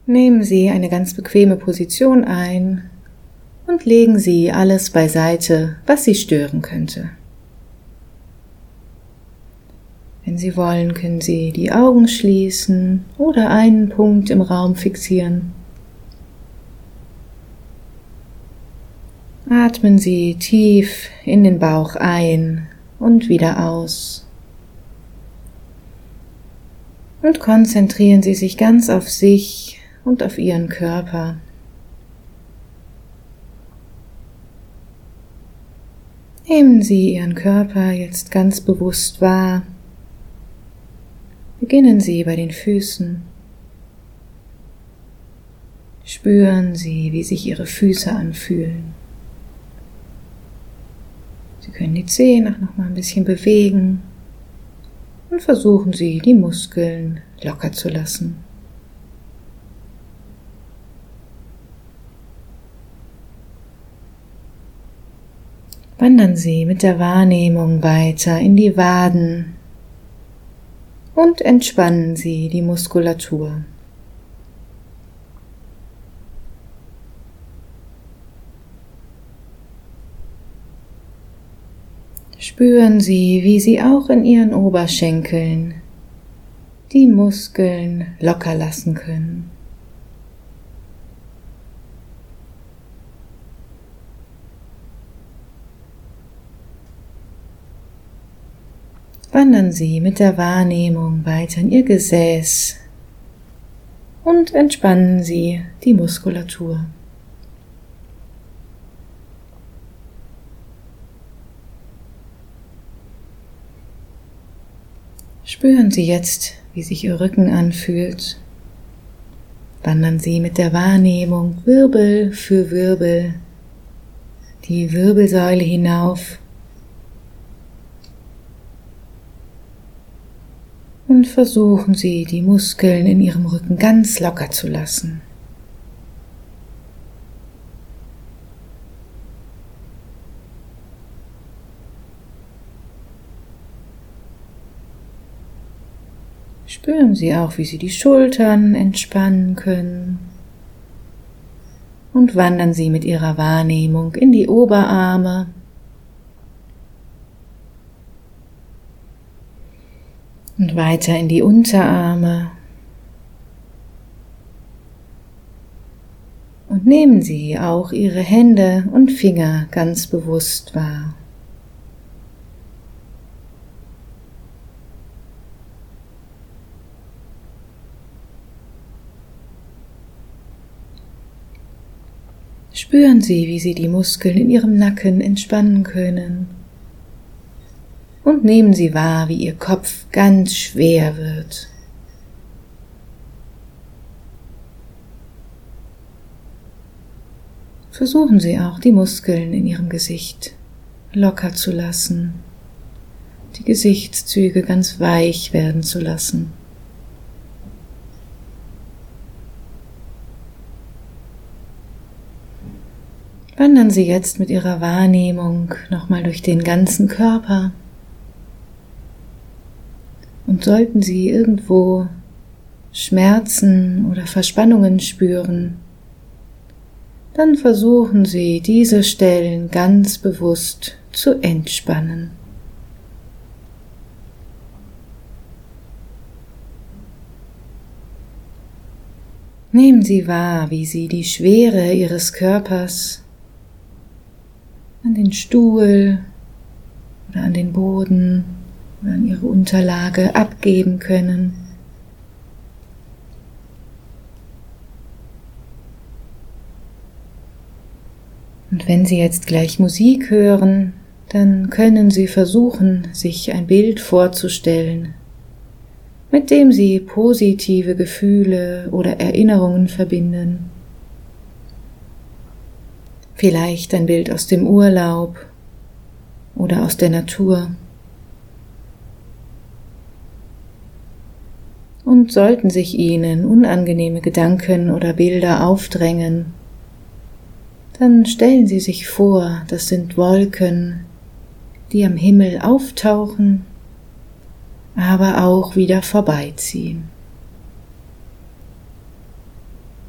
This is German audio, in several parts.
Nehmen Sie eine ganz bequeme Position ein und legen Sie alles beiseite, was Sie stören könnte. Wenn Sie wollen, können Sie die Augen schließen oder einen Punkt im Raum fixieren. Atmen Sie tief in den Bauch ein und wieder aus. Und konzentrieren Sie sich ganz auf sich und auf Ihren Körper. Nehmen Sie Ihren Körper jetzt ganz bewusst wahr. Beginnen Sie bei den Füßen. Spüren Sie, wie sich Ihre Füße anfühlen. Sie können die Zehen auch noch mal ein bisschen bewegen und versuchen Sie, die Muskeln locker zu lassen. Wandern Sie mit der Wahrnehmung weiter in die Waden und entspannen Sie die Muskulatur. Spüren Sie, wie Sie auch in Ihren Oberschenkeln die Muskeln locker lassen können. Wandern Sie mit der Wahrnehmung weiter in Ihr Gesäß und entspannen Sie die Muskulatur. Spüren Sie jetzt, wie sich Ihr Rücken anfühlt. Wandern Sie mit der Wahrnehmung Wirbel für Wirbel die Wirbelsäule hinauf und versuchen Sie, die Muskeln in Ihrem Rücken ganz locker zu lassen. Spüren Sie auch, wie Sie die Schultern entspannen können und wandern Sie mit Ihrer Wahrnehmung in die Oberarme und weiter in die Unterarme und nehmen Sie auch Ihre Hände und Finger ganz bewusst wahr. Spüren Sie, wie Sie die Muskeln in Ihrem Nacken entspannen können. Und nehmen Sie wahr, wie Ihr Kopf ganz schwer wird. Versuchen Sie auch, die Muskeln in Ihrem Gesicht locker zu lassen, die Gesichtszüge ganz weich werden zu lassen. Wandern Sie jetzt mit Ihrer Wahrnehmung nochmal durch den ganzen Körper. Und sollten Sie irgendwo Schmerzen oder Verspannungen spüren, dann versuchen Sie, diese Stellen ganz bewusst zu entspannen. Nehmen Sie wahr, wie Sie die Schwere Ihres Körpers an den Stuhl oder an den Boden oder an Ihre Unterlage abgeben können. Und wenn Sie jetzt gleich Musik hören, dann können Sie versuchen, sich ein Bild vorzustellen, mit dem Sie positive Gefühle oder Erinnerungen verbinden. Vielleicht ein Bild aus dem Urlaub oder aus der Natur. Und sollten sich Ihnen unangenehme Gedanken oder Bilder aufdrängen, dann stellen Sie sich vor, das sind Wolken, die am Himmel auftauchen, aber auch wieder vorbeiziehen.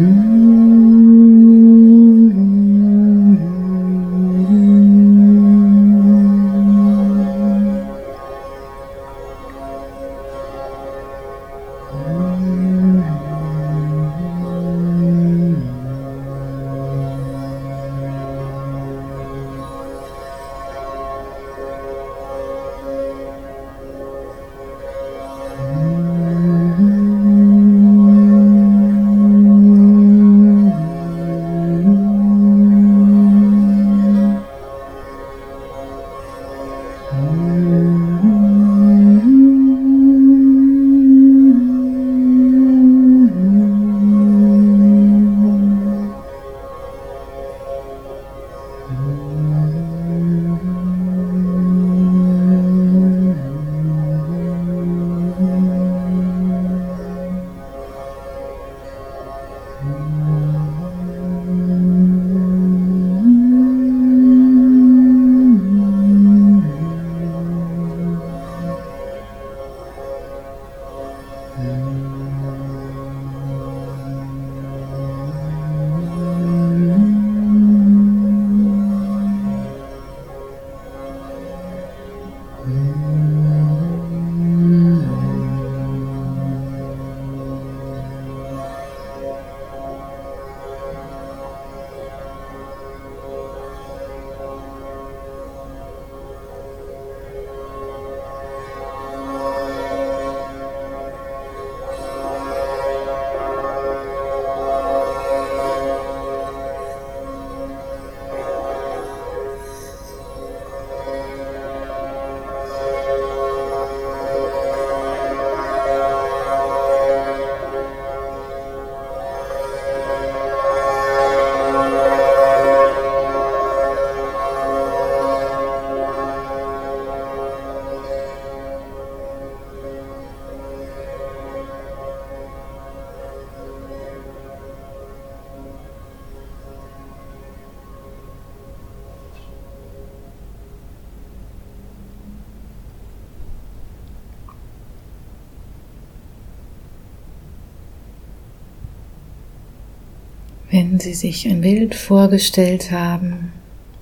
Wenn Sie sich ein Bild vorgestellt haben,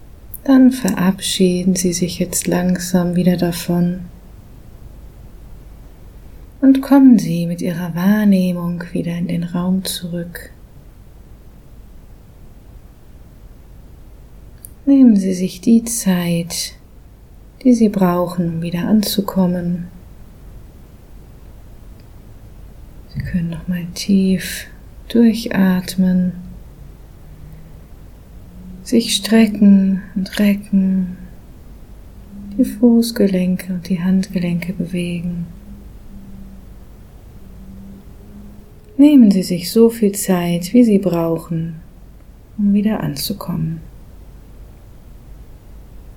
dann verabschieden Sie sich jetzt langsam wieder davon und kommen Sie mit Ihrer Wahrnehmung wieder in den Raum zurück. Nehmen Sie sich die Zeit, die Sie brauchen, um wieder anzukommen. Sie können nochmal tief durchatmen, sich strecken und recken, die Fußgelenke und die Handgelenke bewegen. Nehmen Sie sich so viel Zeit, wie Sie brauchen, um wieder anzukommen.